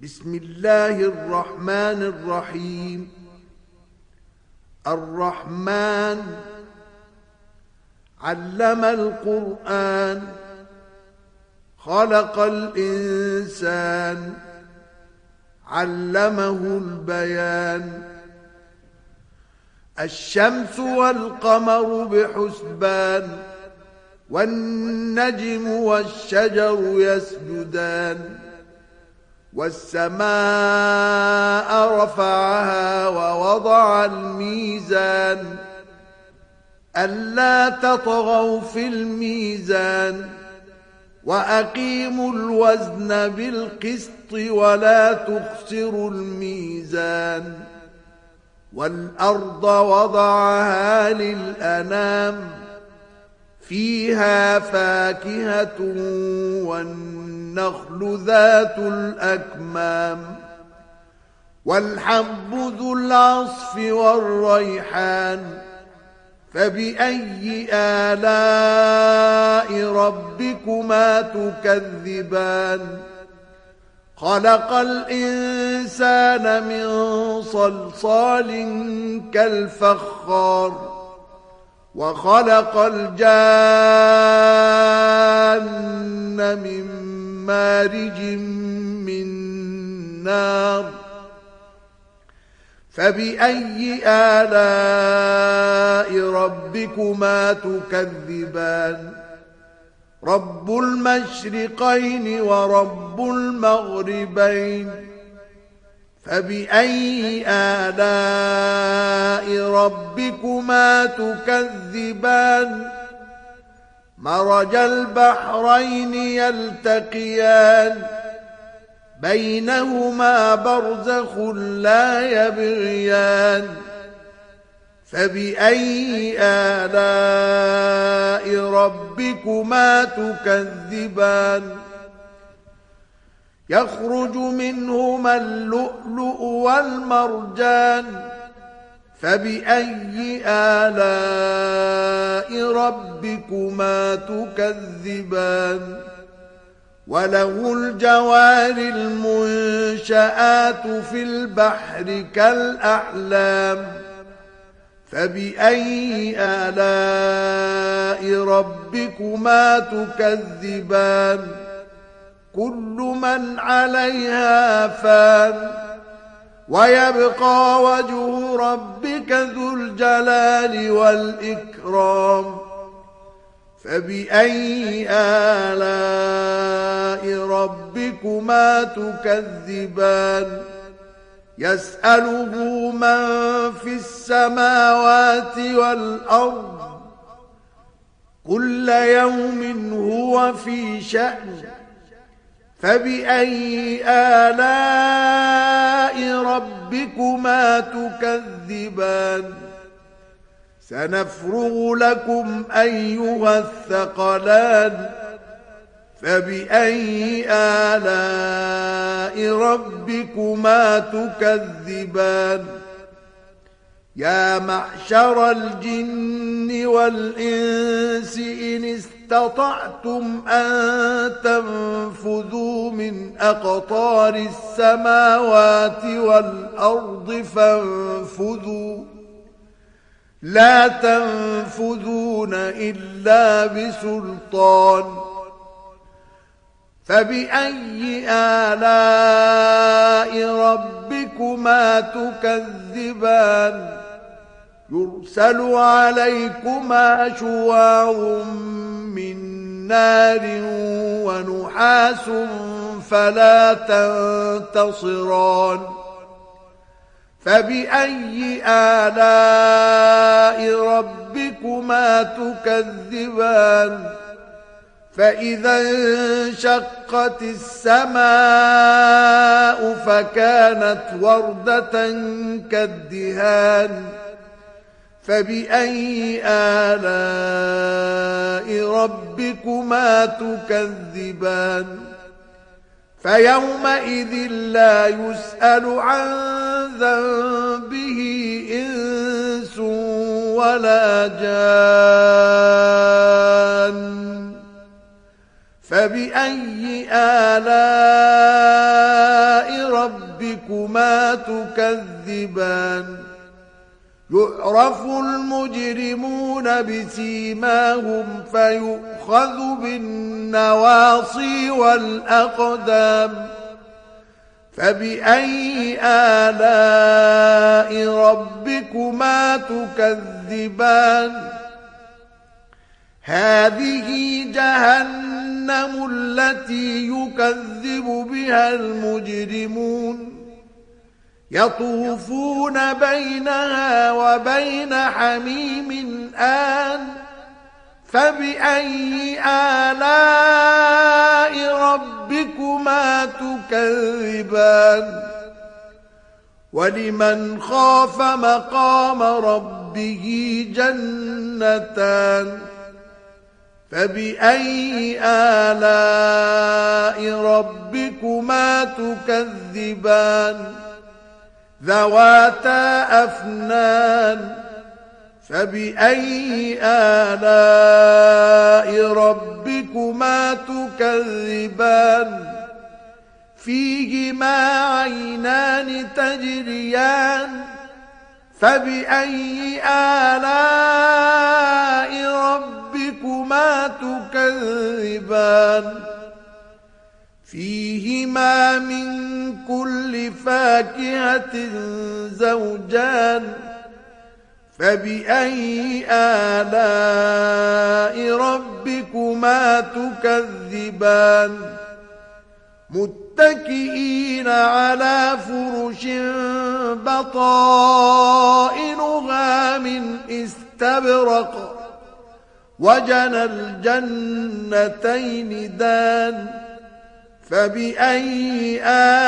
بسم الله الرحمن الرحيم. الرحمن علم القرآن، خلق الإنسان، علمه البيان. الشمس والقمر بحسبان، والنجم والشجر يسجدان. والسماء رفعها ووضع الميزان، ألا تطغوا في الميزان، وأقيموا الوزن بالقسط ولا تخسروا الميزان. والأرض وضعها للأنام، فيها فاكهة والنخل ذات الأكمام. والحب ذو العصف والريحان، فبأي آلاء ربكما تكذبان. خلق الإنسان من صلصال كالفخار، وخلق الجان من مارج من نار. فبأي آلاء ربكما تكذبان. رب المشرقين ورب المغربين، فبأي آلاء ربكما تكذبان. مرج البحرين يلتقيان، بينهما برزخ لا يبغيان. فبأي آلاء ربكما تكذبان. يخرج منهما اللؤلؤ والمرجان، فبأي آلاء ربكما تكذبان. وله الجوار المنشآت في البحر كالأعلام، فبأي آلاء ربكما تكذبان. كل من عليها فان، ويبقى وجه ربك ذو الجلال والإكرام. فبأي آلاء ربكما تكذبان. يسأله من في السماوات والأرض، كل يوم هو في شأن. فبأي آلاء ربكما تكذبان. سنفرغ لكم أيها الثقلان. فبأي آلاء ربكما تكذبان. يا معشر الجن والإنس إن استطعتم أن تنفذوا من أقطار السماوات والأرض فانفذوا، لا تنفذون إلا بسلطان. فبأي آلاء ربكما تكذبان. يرسل عليكما شواظ من نار ونحاس فلا تنتصران. فبأي آلاء ربكما تكذبان. فإذا انشقت السماء فكانت وردة كالدهان. فبأي آلاء ربكما تكذبان. فيومئذ لا يسأل عن ذنبه إنس ولا جان. فبأي آلاء ربكما تكذبان يعرف المجرمون بسيماهم فيؤخذ بالنواصي والأقدام فبأي آلاء ربكما تكذبان هذه جهنم التي يكذب بها المجرمون يطوفون بينها وبين حميم آن فبأي آلاء ربكما تكذبان ولمن خاف مقام ربه جنتان فبأي آلاء ربكما تكذبان ذواتا أفنان فبأي آلاء ربكما تكذبان فيهما عينان تجريان فبأي آلاء ربكما تكذبان فيهما من كل فاكهة زوجان فبأي آلاء ربكما تكذبان متكئين على فرش بطائنها من استبرق وجنى الجنتين دان فبأي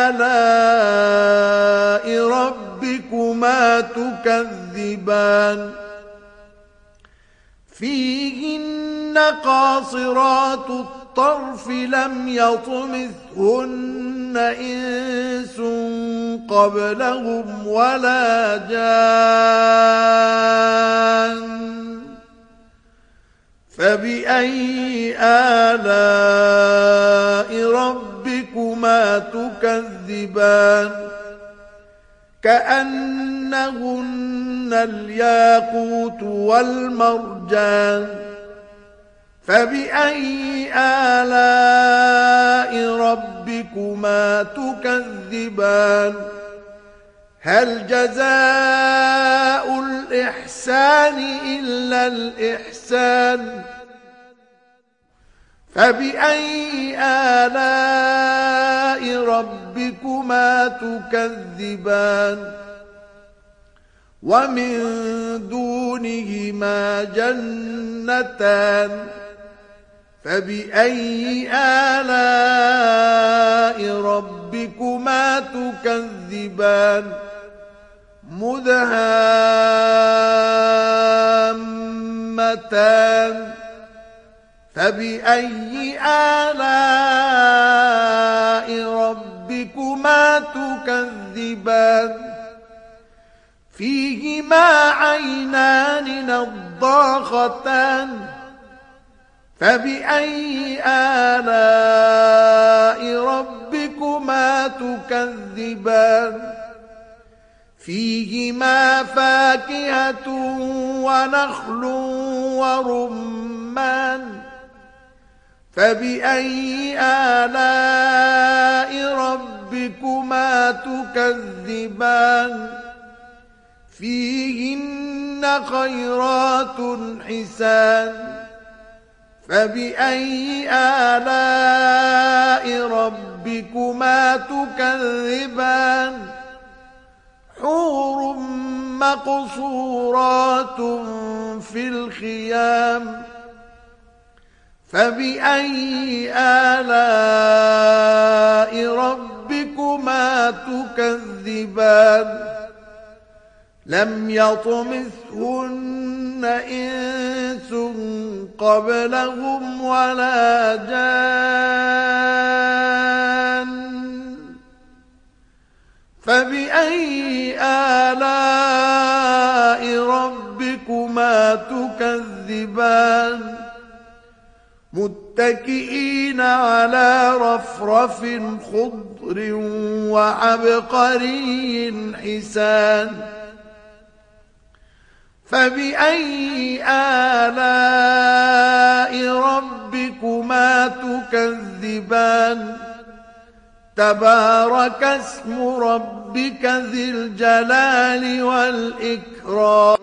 آلاء ربكما تكذبان فيهن قاصرات الطرف لم يطمثهن إنس قبلهم ولا جان فبأي آلاء ربكما تكذبان كأنهن الياقوت والمرجان فبأي آلاء ربكما تكذبان هل جزاء الإحسان إلا الإحسان فبأي آلاء ربكما تكذبان ومن دونهما جنتان فبأي آلاء ربكما تكذبان مدهامتان فبأي آلاء ربكما تكذبان فيهما عينان نضاختان فبأي آلاء ربكما تكذبان فيهما فاكهة ونخل ورمان فبأي آلاء ربكما تكذبان فيهن خيرات حسان فبأي آلاء ربكما تكذبان حور مقصورات في الخيام فبأي آلاء ربكما تكذبان لم يطمثهن إنس قبلهم ولا جان فبأي آلاء ربكما تكذبان متكئين على رفرف خضر وعبقري حسان فبأي آلاء ربكما تكذبان تبارك اسم ربك ذي الجلال والإكرام